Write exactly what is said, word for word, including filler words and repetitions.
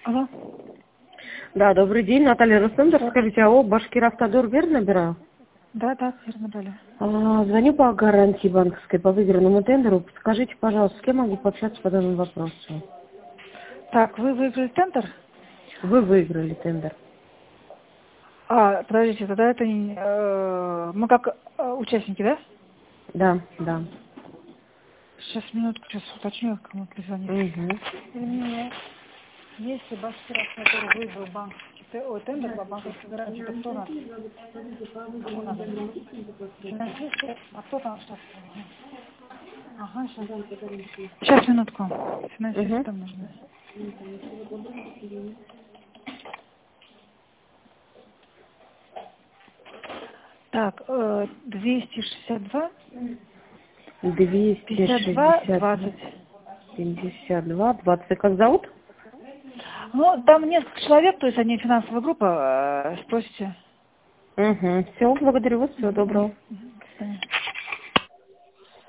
Алло. Да, добрый день, Наталья Ростендер. Скажите, АО «Башкиравтодор» верно набираю? Да, да, верно, Наталья. А, звоню по гарантии банковской по выигранному тендеру. Скажите, пожалуйста, с кем могу пообщаться по данному вопросу? Так, вы выиграли тендер? Вы выиграли тендер. А, подождите, тогда это не... э, мы как э, участники, да? Да, да. Сейчас, минутку, сейчас уточню, кому перезвонить. Угу. Мне, если Башкиравтодор выиграл банковский те- ой, тендер по банковской гарантии, то кто надо? Кому надо? Финансисты? А кто там сейчас? Ага, сейчас. Сейчас, минутку. Угу. Финансистам нужны. Так, э, двести шестьдесят два, двести пятьдесят два, шестьдесят двадцать. пятьдесят два двадцать. Как зовут? Ну, там несколько человек, то есть они финансовая группа, э, спросите. Угу. Все, благодарю вас, всего доброго.